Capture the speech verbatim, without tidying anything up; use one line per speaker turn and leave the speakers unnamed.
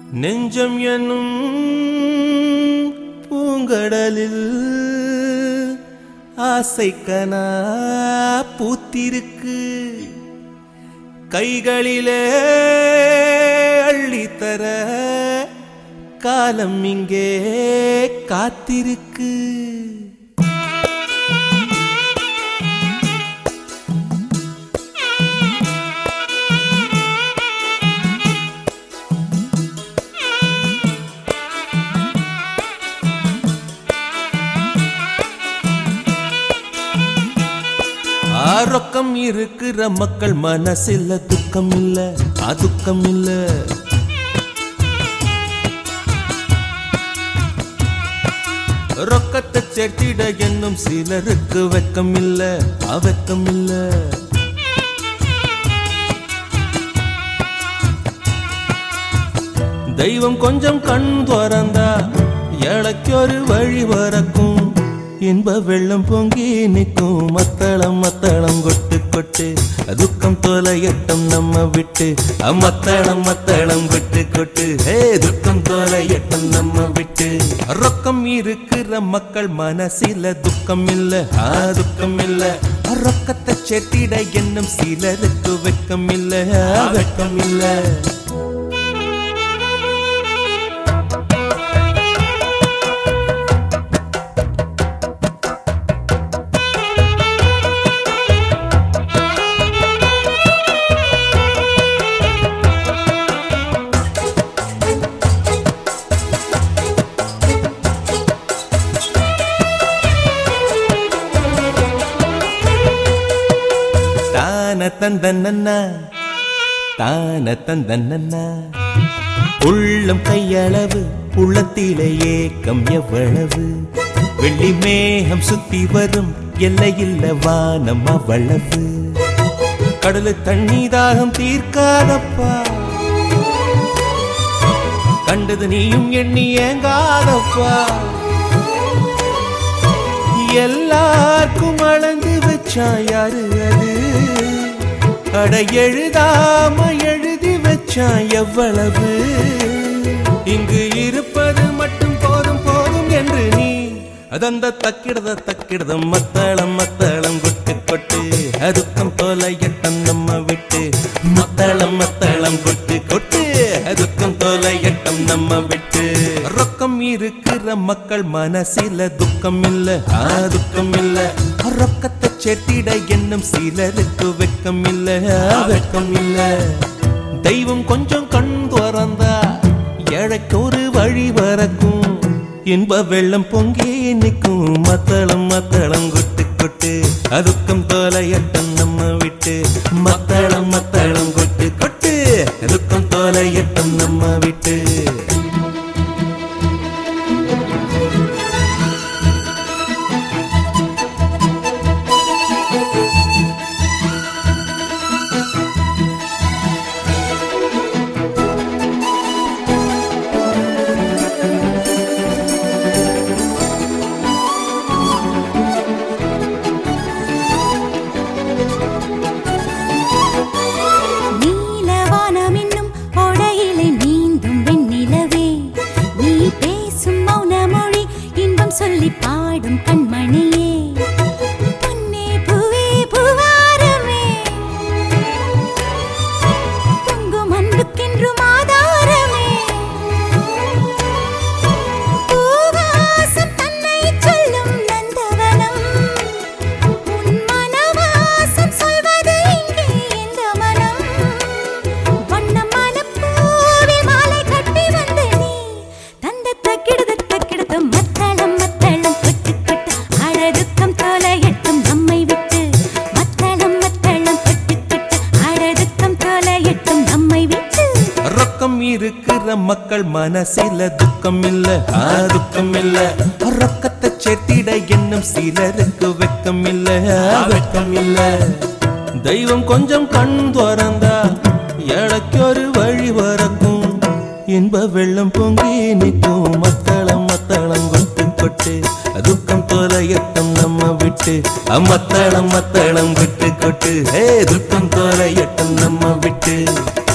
நெஞ்சம் என்னும் பூங்கடலில் ஆசைக்கனா பூத்திருக்கு. கைகளிலே அள்ளித்தர காலம் இங்கே காத்திருக்கு. ரொக்கம் இருக்கிற மக்கள் மனசில் துக்கம் இல்ல, அதுக்கம் இல்ல. ரொக்கத்தை சேர்த்திட என்னும் சிலருக்கு வெக்கம் இல்ல, அவக்கம் இல்ல. தெய்வம் கொஞ்சம் கண் துறந்தா ஏழைக்கு ஒரு வழி வரக்கும். இன்ப வெள்ளம் பொங்கி நிற்கும். மத்தளம் மத்தளம் கொட்டு கொட்டு துக்கம் தொலையட்டம் நம்ம விட்டு. மத்தளம் மத்தளம் கொட்டு கொட்டு ஹே துக்கம் தொலையட்டம் நம்ம விட்டு. ரொக்கம் இருக்கிற மக்கள் மனசில துக்கம் இல்ல, துக்கம் இல்ல. ரொக்கத்தை சேர்த்திட என்னும் சிலருக்கு வெக்கம் இல்ல, வெக்கம் இல்ல. தான தந்தன்னா தான தந்தன்னா உள்ளம் கையளவு உள்ளத்திலே ஏக்கம் எவ்வளவு. வெள்ளி மேகம் சுத்தி வரும் எல்லையில்ல வானம் அவ்வளவு. கடலு தண்ணி தாகம் தீர்க்காதப்பா, கண்டது நீயும் எண்ணி ஏங்காதப்பா. எல்லாருக்கும் அளந்து வச்சா யாரு அது? அட எழுதாம எழுதி வச்சா எவ்வளவு? இங்கு இருப்பது மட்டும் போதும் போதும் என்று நீ அதந்த தக்கிடத தக்கிடத மத்தளம் மத்தளம் கொட்டு கொட்டு அதுக்கம் தொலையட்டம் நம்ம விட்டு. மத்தளம் மத்தளம் கொட்டு கொட்டு அதுக்கம் தொலையட்டம் நம்ம விட்டு. ரொக்கம் இருக்கிற மக்கள் மனசில துக்கம் இல்ல, துக்கம் இல்ல. ரொக்கத்தை சேர்த்திட என்னும் சிலருக்கு வெக்கம் இல்ல, வெக்கம் இல்ல. தெய்வம் கொஞ்சம் கண் துறந்தா ஏழைக்கு ஒரு வழி வரக்கும். இன்ப வெள்ளம் பொங்கி நிற்கும். மத்தளம் மத்தளம் கொட்டு கொட்டு அதுக்கம் தொலையட்டம் நம்ம விட்டு. மத்தளம் மத்தளம் கொட்டு கொட்டு அதுக்கம் தொலையட்டம் நம்ம விட்டு.
சொல்லி பாடும் கண்மணியே பொன்னே பூவே பூவாரமே பொங்கும் அன்புக்கென்றும் ஆதாரமே. பூவாசம் தன்னை சொல்லும் நந்தவனம் உன் மனவாசம் சொல்வது இங்கே எந்த மனம்? வண்ண மனப்பூவில் மாலை கட்டி வந்து நீ தந்த தக்கிடத தக்கிடத மத்தளம்
இருக்கிற மக்கள் மனசில துக்கம் இல்ல, துக்கம் இல்ல. ரொக்கத்தை சேர்த்திட என்னும் சிலருக்கு வெக்கம் இல்ல, வெக்கம் இல்ல. தெய்வம் கொஞ்சம் கண் துறந்தா ஏழைக்கு ஒரு வழி வரக்கும். இன்ப வெள்ளம் பொங்கி நிற்கும். மத்தளம் மத்தளம் கொட்டு கொட்டு துக்கம் தொலையட்டம் நம்ம விட்டு. மத்தளம் மத்தளம் கொட்டு கொட்டு ஹே துக்கம் தொலையட்டம் நம்ம விட்டு.